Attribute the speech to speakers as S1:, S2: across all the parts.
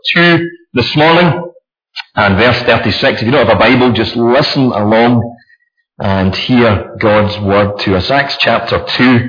S1: 2 this morning, and verse 36. If you don't have a Bible, just listen along and hear God's word to us. Acts chapter 2.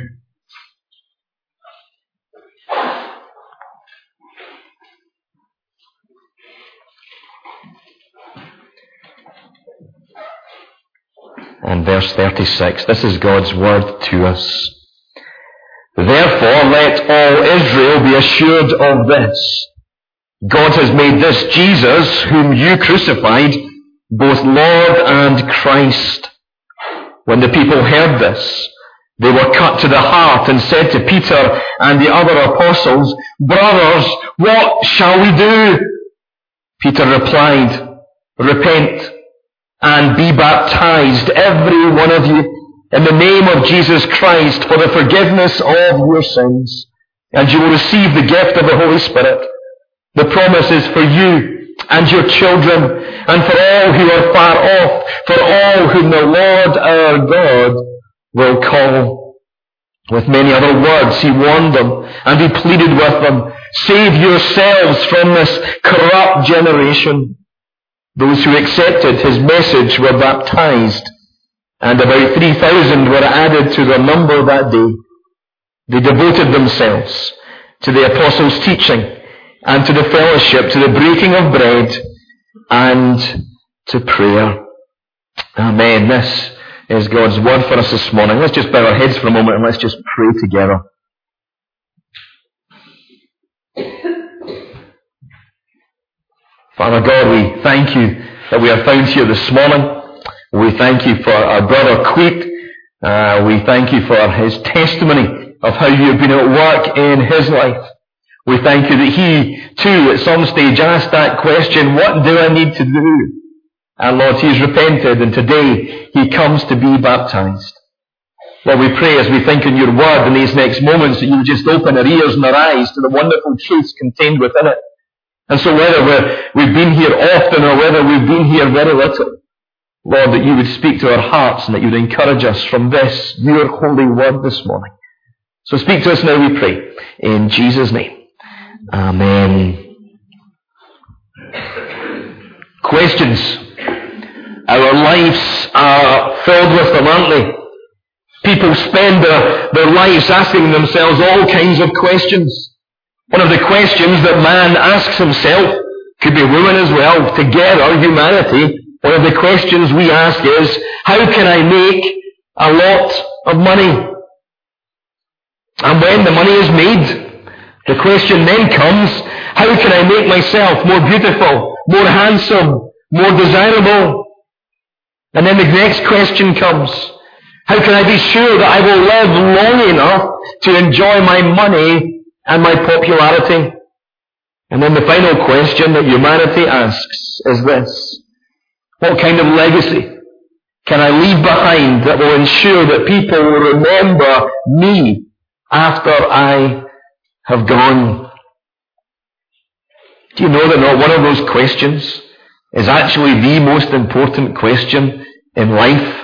S1: And verse 36. This is God's word to us. Therefore, let all Israel be assured of this. God has made this Jesus, whom you crucified, both Lord and Christ. When the people heard this, they were cut to the heart and said to Peter and the other apostles, Brothers, what shall we do? Peter replied, Repent and be baptized, every one of you, in the name of Jesus Christ for the forgiveness of your sins, and you will receive the gift of the Holy Spirit. The promise is for you and your children, and for all who are far off, for all whom the Lord our God will call. With many other words he warned them, and he pleaded with them, Save yourselves from this corrupt generation. Those who accepted his message were baptized, and about 3,000 were added to their number that day. They devoted themselves to the apostles' teaching, and to the fellowship, to the breaking of bread, and to prayer. Amen. This is God's word for us this morning. Let's just bow our heads for a moment and let's just pray together. Father God, we thank you that we are found here this morning. We thank you for our brother Queet. We thank you for his testimony of how you have been at work in his life. We thank you that he, too, at some stage asked that question, what do I need to do? And Lord, he's repented, and today he comes to be baptized. Lord, we pray as we think in your word in these next moments that you just open our ears and our eyes to the wonderful truths contained within it. And so whether we've been here often or whether we've been here very little, Lord, that you would speak to our hearts and that you would encourage us from this, your holy word this morning. So speak to us now, we pray, in Jesus' name. Amen. Questions. Our lives are filled with them, aren't they? People spend their lives asking themselves all kinds of questions. One of the questions that man asks himself, could be women as well, together, humanity, one of the questions we ask is, how can I make a lot of money? And when the money is made, the question then comes, how can I make myself more beautiful, more handsome, more desirable? And then the next question comes, how can I be sure that I will live long enough to enjoy my money and my popularity? And then the final question that humanity asks is this, what kind of legacy can I leave behind that will ensure that people will remember me after I have gone? Do you know that not one of those questions is actually the most important question in life?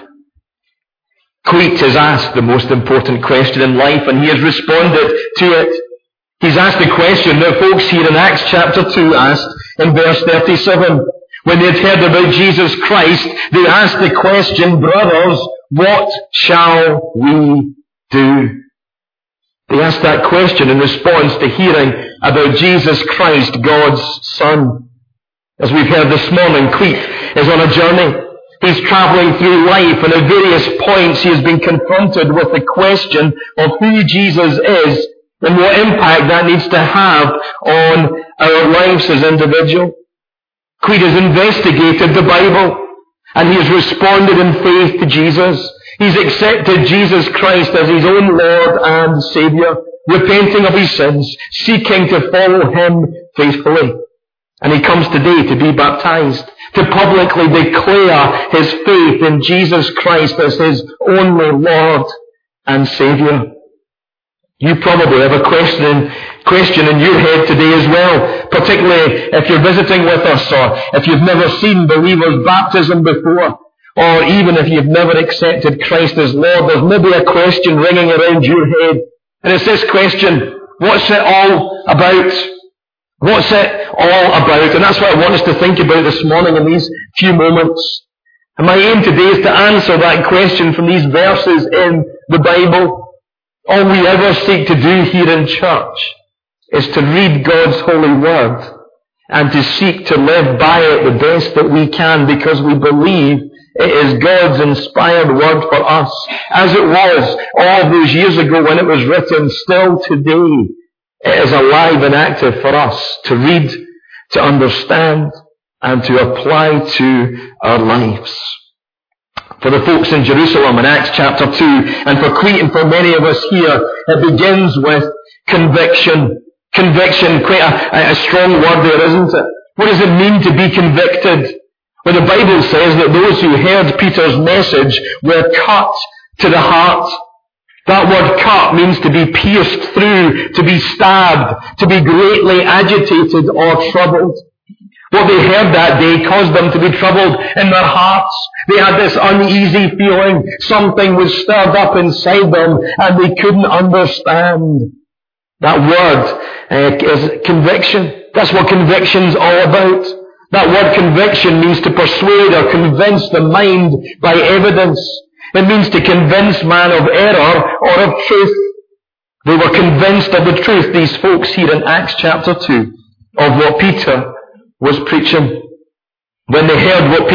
S1: Queet has asked the most important question in life, and he has responded to it. He's asked the question that folks here in Acts chapter 2 asked in verse 37. When they had heard about Jesus Christ, they asked the question, Brothers, what shall we do? They asked that question in response to hearing about Jesus Christ, God's Son. As we've heard this morning, Queet is on a journey. He's travelling through life, and at various points he has been confronted with the question of who Jesus is and what impact that needs to have on our lives as individuals. Queet has investigated the Bible, and he has responded in faith to Jesus. He's accepted Jesus Christ as his own Lord and Saviour, repenting of his sins, seeking to follow him faithfully. And he comes today to be baptized, to publicly declare his faith in Jesus Christ as his only Lord and Saviour. You probably have a question in your head today as well, particularly if you're visiting with us, or if you've never seen believers' baptism before, or even if you've never accepted Christ as Lord. There's maybe a question ringing around your head, and it's this question, what's it all about? What's it all about? And that's what I want us to think about this morning in these few moments. And my aim today is to answer that question from these verses in the Bible. All we ever seek to do here in church is to read God's holy word and to seek to live by it the best that we can, because we believe it is God's inspired word for us, as it was all those years ago when it was written. Still today it is alive and active for us to read, to understand, and to apply to our lives. For the folks in Jerusalem in Acts chapter 2, and for Crete and for many of us here, it begins with conviction. Conviction, quite a strong word there, isn't it? What does it mean to be convicted? Well, the Bible says that those who heard Peter's message were cut to the heart. That word cut means to be pierced through, to be stabbed, to be greatly agitated or troubled. What they heard that day caused them to be troubled in their hearts. They had this uneasy feeling. Something was stirred up inside them and they couldn't understand. That word is conviction. That's what conviction's all about. That word conviction means to persuade or convince the mind by evidence. It means to convince man of error or of truth. They were convinced of the truth, these folks here in Acts chapter 2, of what Peter was preaching. When they heard that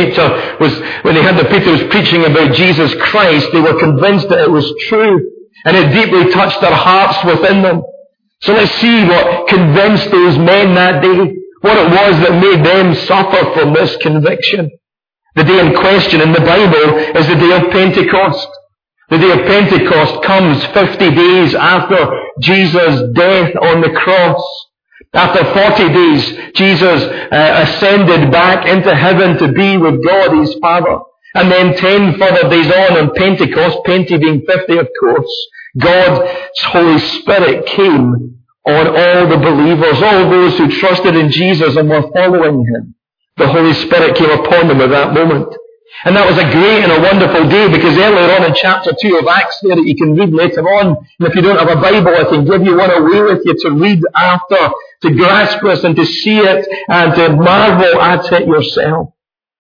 S1: Peter was preaching about Jesus Christ, they were convinced that it was true, and it deeply touched their hearts within them. So let's see what convinced those men that day, what it was that made them suffer from this conviction. The day in question in the Bible is the day of Pentecost. The day of Pentecost comes 50 days after Jesus' death on the cross. After 40 days, Jesus ascended back into heaven to be with God, his Father. And then 10 further days on Pentecost, Pente being 50 of course, God's Holy Spirit came on all the believers, all those who trusted in Jesus and were following him. The Holy Spirit came upon them at that moment. And that was a great and a wonderful day, because earlier on in chapter 2 of Acts there that you can read later on, and if you don't have a Bible, I can give you one away with you to read after, to grasp this and to see it and to marvel at it yourself.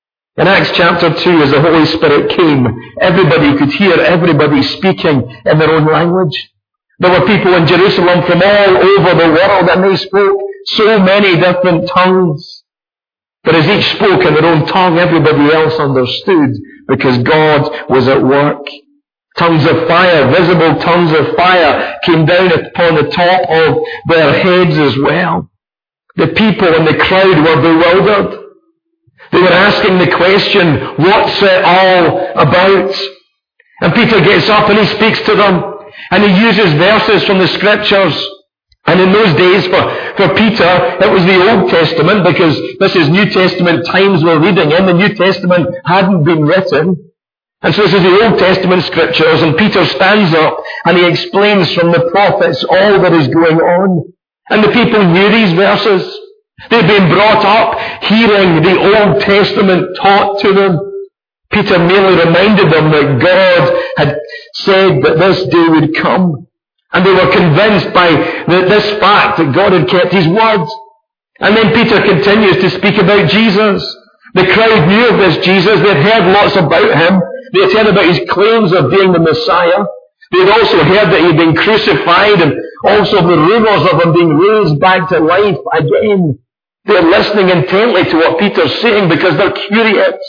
S1: In Acts chapter 2, as the Holy Spirit came, everybody could hear everybody speaking in their own language. There were people in Jerusalem from all over the world, and they spoke so many different tongues. But as each spoke in their own tongue, everybody else understood, because God was at work. Tongues of fire, visible tongues of fire, came down upon the top of their heads as well. The people in the crowd were bewildered. They were asking the question, what's it all about? And Peter gets up and he speaks to them, and he uses verses from the Scriptures. And in those days, for Peter, it was the Old Testament, because this is New Testament times we're reading in. The New Testament hadn't been written. And so this is the Old Testament Scriptures, and Peter stands up and he explains from the prophets all that is going on. And the people knew these verses. They'd been brought up hearing the Old Testament taught to them. Peter merely reminded them that God had said that this day would come. And they were convinced by this fact that God had kept his word. And then Peter continues to speak about Jesus. The crowd knew of this Jesus. They'd heard lots about him. They had heard about his claims of being the Messiah. They had also heard that he had been crucified, and also the rumours of him being raised back to life again. They're listening intently to what Peter's saying because they're curious.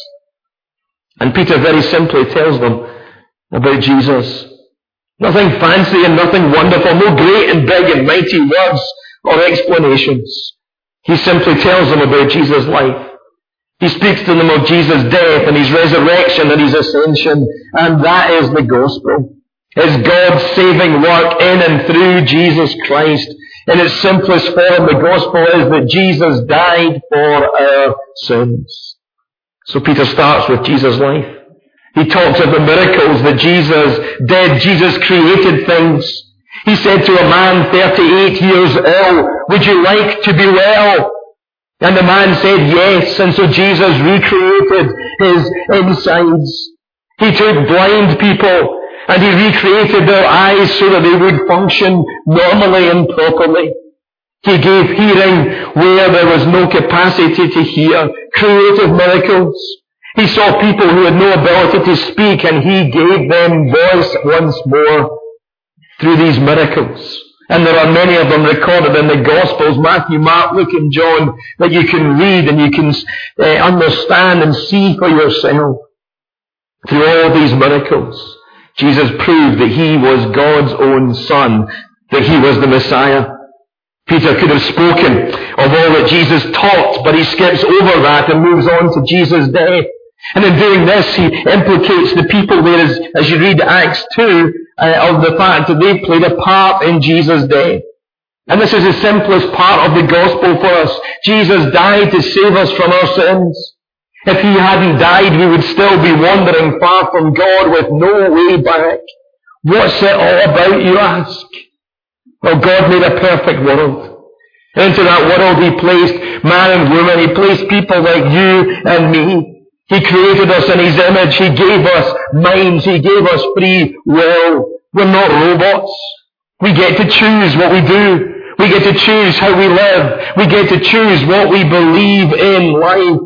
S1: And Peter very simply tells them about Jesus. Nothing fancy and nothing wonderful, no great and big and mighty words or explanations. He simply tells them about Jesus' life. He speaks to them of Jesus' death and his resurrection and his ascension, and that is the gospel. It's God's saving work in and through Jesus Christ. In its simplest form, the gospel is that Jesus died for our sins. So Peter starts with Jesus' life. He talks of the miracles that Jesus did. Jesus created things. He said to a man 38 years ill, would you like to be well? And the man said yes, and so Jesus recreated his insides. He took blind people and he recreated their eyes so that they would function normally and properly. He gave hearing where there was no capacity to hear. Creative miracles. He saw people who had no ability to speak, and He gave them voice once more through these miracles. And there are many of them recorded in the Gospels, Matthew, Mark, Luke, and John, that you can read and you can understand and see for yourself. Through all these miracles, Jesus proved that He was God's own Son, that He was the Messiah. Peter could have spoken of all that Jesus taught, but he skips over that and moves on to Jesus' death. And in doing this, he implicates the people there, as you read Acts 2, of the fact that they played a part in Jesus' death. And this is the simplest part of the gospel for us. Jesus died to save us from our sins. If He hadn't died, we would still be wandering far from God with no way back. What's it all about, you ask? Well, God made a perfect world. Into that world He placed man and woman. He placed people like you and me. He created us in His image. He gave us minds. He gave us free will. We're not robots. We get to choose what we do. We get to choose how we live. We get to choose what we believe in life.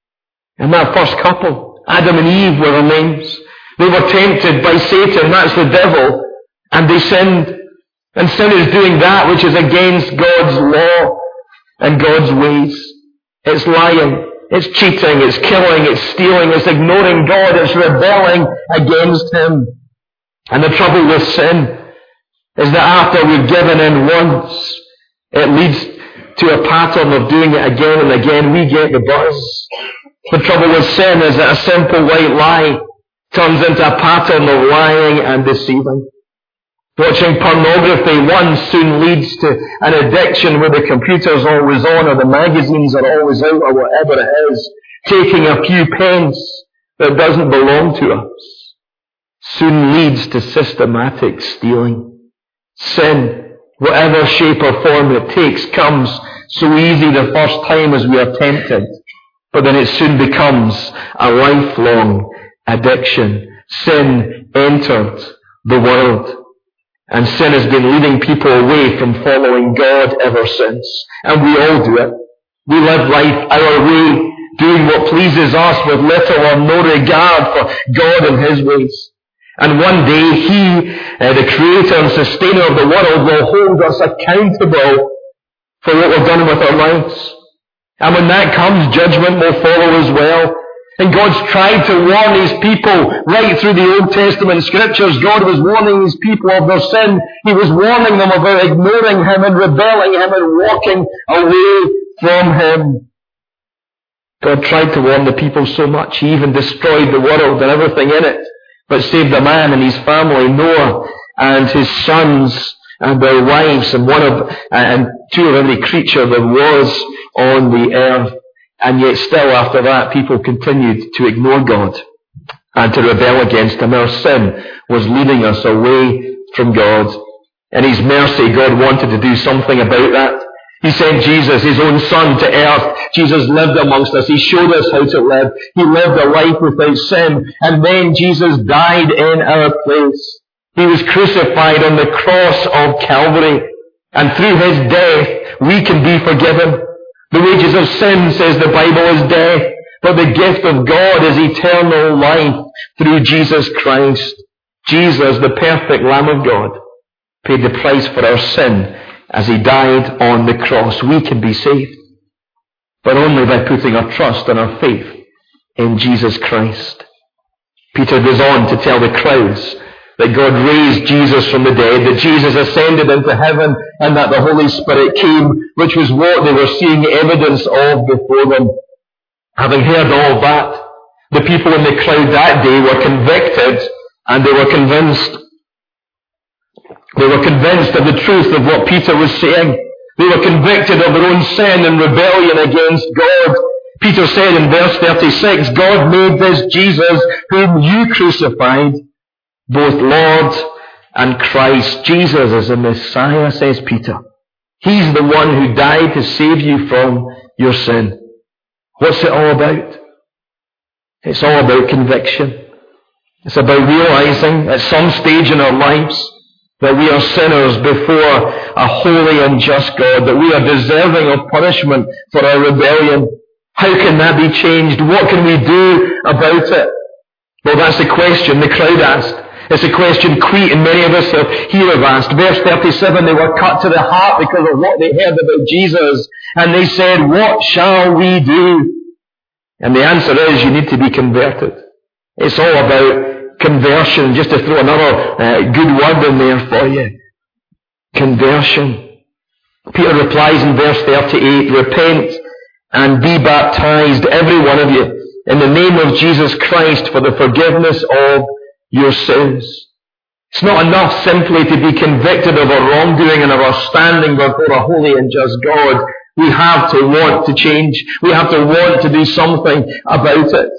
S1: And that first couple, Adam and Eve were their names. They were tempted by Satan, that's the devil, and they sinned. And sin is doing that which is against God's law and God's ways. It's lying, it's cheating, it's killing, it's stealing, it's ignoring God, it's rebelling against Him. And the trouble with sin is that after we've given in once, it leads to a pattern of doing it again and again. We get the buzz. The trouble with sin is that a simple white lie turns into a pattern of lying and deceiving. Watching pornography once soon leads to an addiction where the computer's always on or the magazines are always out or whatever it is. Taking a few pence that doesn't belong to us soon leads to systematic stealing. Sin, whatever shape or form it takes, comes so easy the first time as we are tempted, but then it soon becomes a lifelong addiction. Sin entered the world. And sin has been leading people away from following God ever since. And we all do it. We live life our way, doing what pleases us with little or no regard for God and His ways. And one day He, the Creator and Sustainer of the world, will hold us accountable for what we've done with our lives. And when that comes, judgment will follow as well. And God's tried to warn His people right through the Old Testament Scriptures. God was warning His people of their sin. He was warning them about ignoring Him and rebelling Him and walking away from Him. God tried to warn the people so much, He even destroyed the world and everything in it, but saved a man and his family, Noah, and his sons and their wives, and two of every creature that was on the earth. And yet still after that, people continued to ignore God and to rebel against Him. Our sin was leading us away from God. In His mercy, God wanted to do something about that. He sent Jesus, His own Son, to earth. Jesus lived amongst us. He showed us how to live. He lived a life without sin. And then Jesus died in our place. He was crucified on the cross of Calvary. And through His death, we can be forgiven. The wages of sin, says the Bible, is death, but the gift of God is eternal life through Jesus Christ. Jesus, the perfect Lamb of God, paid the price for our sin as He died on the cross. We can be saved, but only by putting our trust and our faith in Jesus Christ. Peter goes on to tell the crowds that God raised Jesus from the dead, that Jesus ascended into heaven, and that the Holy Spirit came, which was what they were seeing evidence of before them. Having heard all that, the people in the crowd that day were convicted, and they were convinced. They were convinced of the truth of what Peter was saying. They were convicted of their own sin and rebellion against God. Peter said in verse 36, God made this Jesus, whom you crucified, both Lord and Christ. Jesus is the Messiah, says Peter. He's the one who died to save you from your sin. What's it all about? It's all about conviction. It's about realizing at some stage in our lives that we are sinners before a holy and just God, that we are deserving of punishment for our rebellion. How can that be changed? What can we do about it? Well, that's the question the crowd asked. It's a question Crete and many of us here have asked. Verse 37, they were cut to the heart because of what they heard about Jesus. And they said, what shall we do? And the answer is, you need to be converted. It's all about conversion. Just to throw another good word in there for you. Conversion. Peter replies in verse 38, repent and be baptized, every one of you, in the name of Jesus Christ for the forgiveness of your sins. It's not enough simply to be convicted of our wrongdoing and of our standing before a holy and just God. We have to want to change. We have to want to do something about it.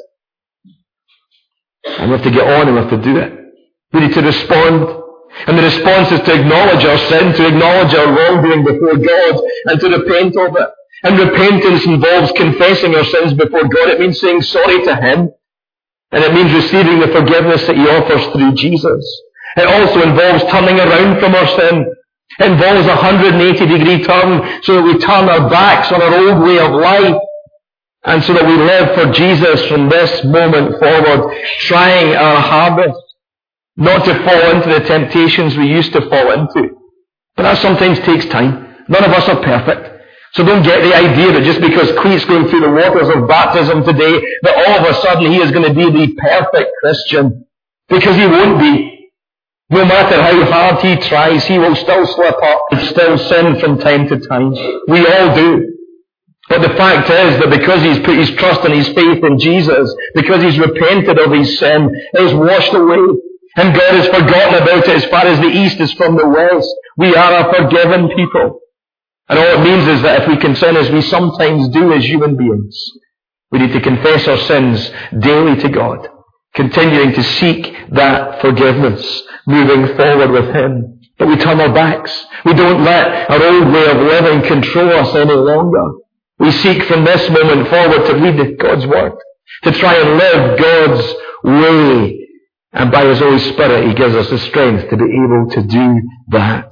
S1: And we have to get on and we have to do it. We need to respond. And the response is to acknowledge our sin, to acknowledge our wrongdoing before God, and to repent of it. And repentance involves confessing our sins before God. It means saying sorry to Him. And it means receiving the forgiveness that He offers through Jesus. It also involves turning around from our sin. It involves a 180-degree turn so that we turn our backs on our old way of life. And so that we live for Jesus from this moment forward, trying our hardest not to fall into the temptations we used to fall into. But that sometimes takes time. None of us are perfect. So don't get the idea that just because Cleet's going through the waters of baptism today, that all of a sudden he is going to be the perfect Christian. Because he won't be. No matter how hard he tries, he will still slip up and still sin from time to time. We all do. But the fact is that because he's put his trust and his faith in Jesus, because he's repented of his sin, it is washed away. And God has forgotten about it as far as the east is from the west. We are a forgiven people. And all it means is that if we can sin as we sometimes do as human beings, we need to confess our sins daily to God, continuing to seek that forgiveness, moving forward with Him. But we turn our backs. We don't let our old way of living control us any longer. We seek from this moment forward to read God's Word, to try and live God's way. And by His Holy Spirit, He gives us the strength to be able to do that.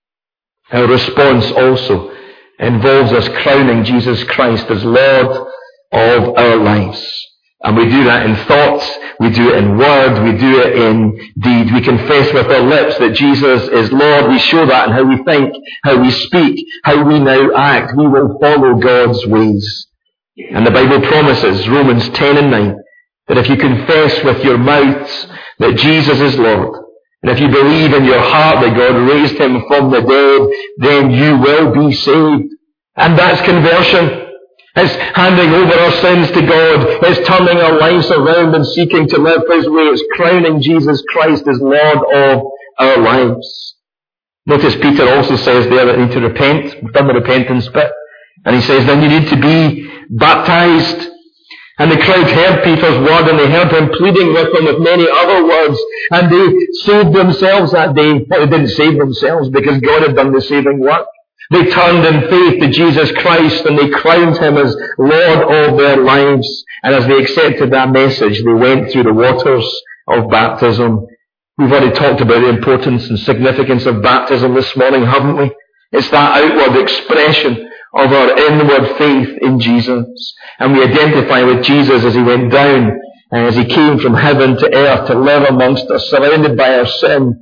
S1: Our response also involves us crowning Jesus Christ as Lord of our lives. And we do that in thought, we do it in word, we do it in deed. We confess with our lips that Jesus is Lord. We show that in how we think, how we speak, how we now act. We will follow God's ways. And the Bible promises, Romans 10 and 9, that if you confess with your mouths that Jesus is Lord, and if you believe in your heart that God raised Him from the dead, then you will be saved. And that's conversion. It's handing over our sins to God. It's turning our lives around and seeking to live His way. It's crowning Jesus Christ as Lord of our lives. Notice Peter also says there that we need to repent. We've done the repentance bit. And he says then you need to be baptized. And the crowd heard Peter's word and they heard him pleading with them with many other words. And they saved themselves that day. But they didn't save themselves because God had done the saving work. They turned in faith to Jesus Christ and they crowned Him as Lord of their lives. And as they accepted that message, they went through the waters of baptism. We've already talked about the importance and significance of baptism this morning, haven't we? It's that outward expression of our inward faith in Jesus. And we identify with Jesus as He went down and as He came from heaven to earth to live amongst us, surrounded by our sin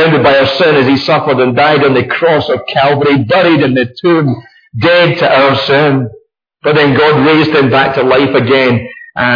S1: as He suffered and died on the cross of Calvary, buried in the tomb, dead to our sin. But then God raised Him back to life again,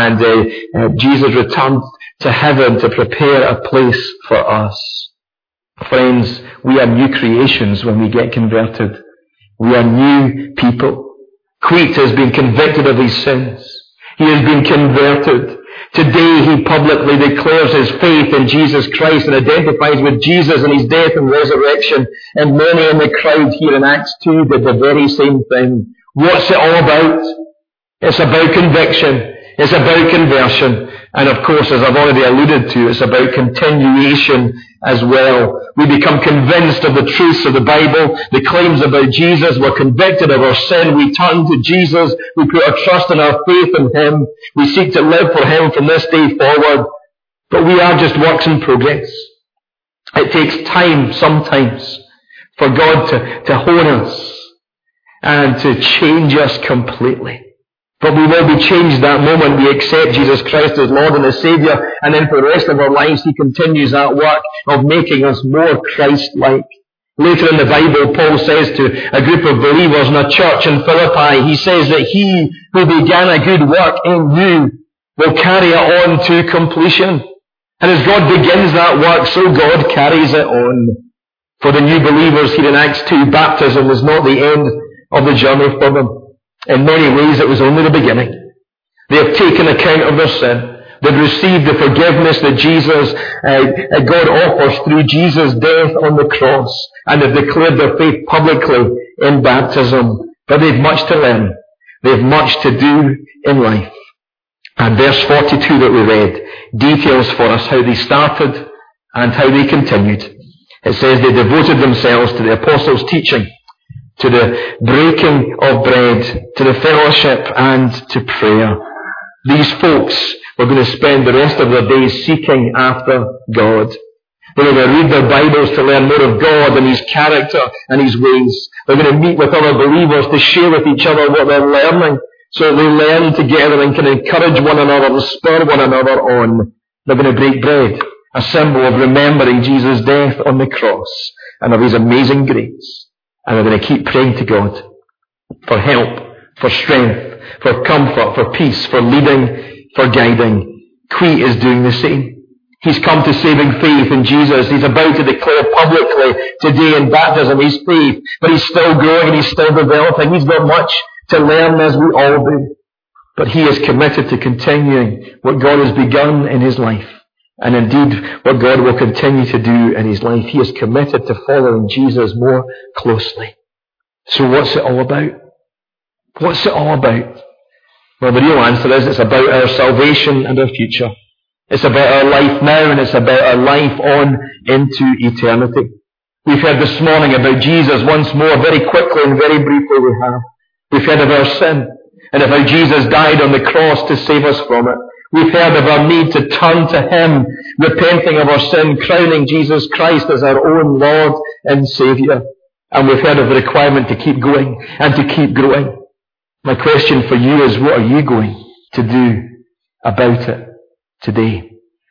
S1: and Jesus returned to heaven to prepare a place for us. Friends, we are new creations when we get converted. We are new people. Crete has been convicted of his sins. He has been converted. Today he publicly declares his faith in Jesus Christ and identifies with Jesus and His death and resurrection. And many in the crowd here in Acts 2 did the very same thing. What's it all about? It's about conviction. It's about conversion. And of course, as I've already alluded to, it's about continuation as well. We become convinced of the truths of the Bible, the claims about Jesus. We're convicted of our sin. We turn to Jesus. We put our trust and our faith in Him. We seek to live for Him from this day forward. But we are just works in progress. It takes time sometimes for God to hone us and to change us completely. But we will be changed that moment we accept Jesus Christ as Lord and as Saviour, and then for the rest of our lives He continues that work of making us more Christ-like. Later in the Bible, Paul says to a group of believers in a church in Philippi, he says that He who began a good work in you will carry it on to completion. And as God begins that work, so God carries it on. For the new believers here in Acts 2, baptism was not the end of the journey for them. In many ways, it was only the beginning. They have taken account of their sin. They've received the forgiveness that God offers through Jesus' death on the cross. And they've declared their faith publicly in baptism. But they've much to learn. They've much to do in life. And verse 42 that we read details for us how they started and how they continued. It says they devoted themselves to the apostles' teaching, to the breaking of bread, to the fellowship, and to prayer. These folks were going to spend the rest of their days seeking after God. They were going to read their Bibles to learn more of God and His character and His ways. They're going to meet with other believers to share with each other what they're learning, so they learn together and can encourage one another and spur one another on. They're going to break bread, a symbol of remembering Jesus' death on the cross and of His amazing grace. And they're going to keep praying to God for help, for strength, for comfort, for peace, for leading, for guiding. Queet is doing the same. He's come to saving faith in Jesus. He's about to declare publicly today in baptism his faith, but he's still growing and he's still developing. He's got much to learn, as we all do. But he is committed to continuing what God has begun in his life. And indeed, what God will continue to do in his life. He is committed to following Jesus more closely. So what's it all about? What's it all about? Well, the real answer is it's about our salvation and our future. It's about our life now, and it's about our life on into eternity. We've heard this morning about Jesus once more, very quickly and very briefly we have. We've heard of our sin, and of how Jesus died on the cross to save us from it. We've heard of our need to turn to Him, repenting of our sin, crowning Jesus Christ as our own Lord and Saviour. And we've heard of the requirement to keep going and to keep growing. My question for you is, what are you going to do about it today?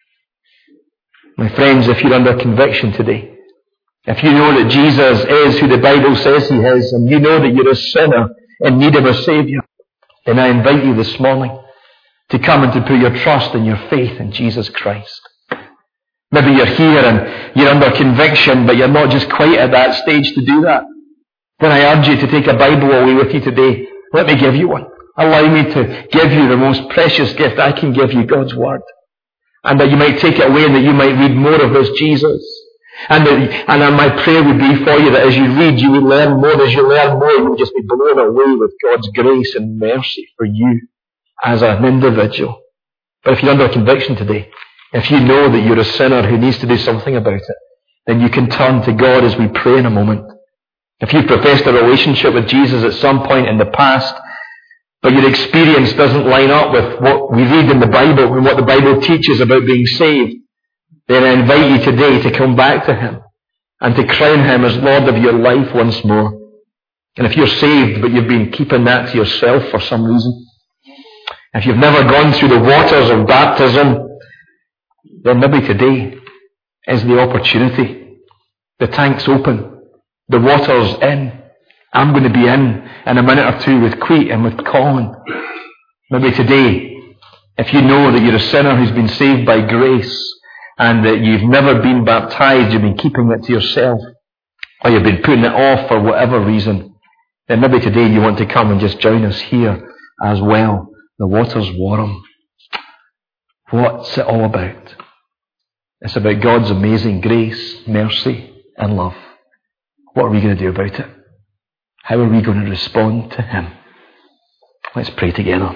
S1: My friends, if you're under conviction today, if you know that Jesus is who the Bible says He is, and you know that you're a sinner in need of a Saviour, then I invite you this morning to come and to put your trust and your faith in Jesus Christ. Maybe you're here and you're under conviction, but you're not just quite at that stage to do that. Then I urge you to take a Bible away with you today. Let me give you one. Allow me to give you the most precious gift I can give you, God's Word. And that you might take it away and that you might read more of this Jesus. And my prayer would be for you that as you read, you would learn more. As you learn more, you would just be blown away with God's grace and mercy for you as an individual. But if you're under conviction today, if you know that you're a sinner who needs to do something about it, then you can turn to God as we pray in a moment. If you've professed a relationship with Jesus at some point in the past, but your experience doesn't line up with what we read in the Bible and what the Bible teaches about being saved, then I invite you today to come back to Him and to crown Him as Lord of your life once more. And if you're saved but you've been keeping that to yourself for some reason, if you've never gone through the waters of baptism, then maybe today is the opportunity. The tank's open. The water's in. I'm going to be in a minute or two with Queet and with Colin. Maybe today, if you know that you're a sinner who's been saved by grace and that you've never been baptized, you've been keeping it to yourself, or you've been putting it off for whatever reason, then maybe today you want to come and just join us here as well. The water's warm. What's it all about? It's about God's amazing grace, mercy, and love. What are we going to do about it? How are we going to respond to Him? Let's pray together.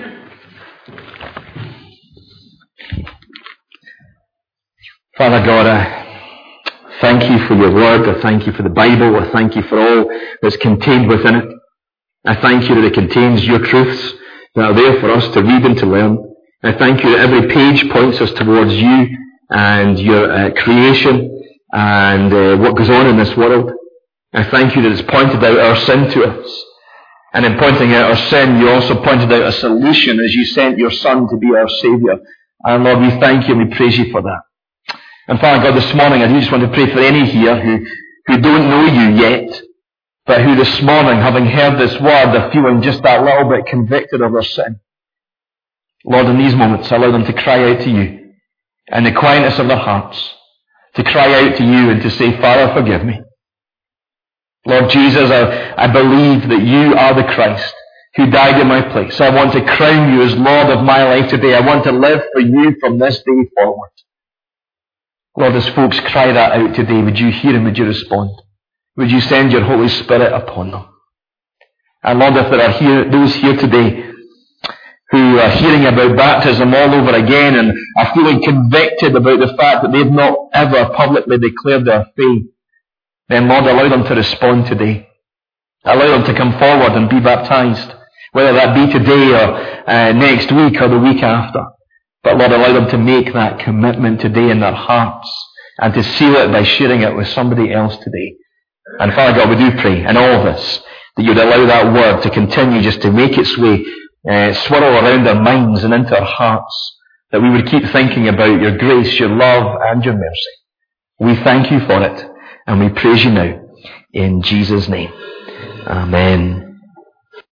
S1: Father God, I thank you for your word. I thank you for the Bible. I thank you for all that's contained within it. I thank you that it contains your truths that are there for us to read and to learn. I thank you that every page points us towards you and your creation and what goes on in this world. I thank you that it's pointed out our sin to us. And in pointing out our sin, you also pointed out a solution as you sent your Son to be our Saviour. And Lord, we thank you and we praise you for that. And Father God, this morning I do just want to pray for any here who don't know you yet, but who this morning, having heard this word, are feeling just that little bit convicted of their sin. Lord, in these moments, allow them to cry out to you in the quietness of their hearts, to cry out to you and to say, Father, forgive me. Lord Jesus, I believe that you are the Christ who died in my place. I want to crown you as Lord of my life today. I want to live for you from this day forward. Lord, as folks cry that out today, would you hear and would you respond? Would you send your Holy Spirit upon them? And Lord, if there are those here today who are hearing about baptism all over again and are feeling convicted about the fact that they've not ever publicly declared their faith, then Lord, allow them to respond today. Allow them to come forward and be baptized, whether that be today or next week or the week after. But Lord, allow them to make that commitment today in their hearts and to seal it by sharing it with somebody else today. And Father God, we do pray in all this that you'd allow that word to continue just to make its way, swirl around our minds and into our hearts, that we would keep thinking about your grace, your love and your mercy. We thank you for it. And we praise you now in Jesus' name. Amen.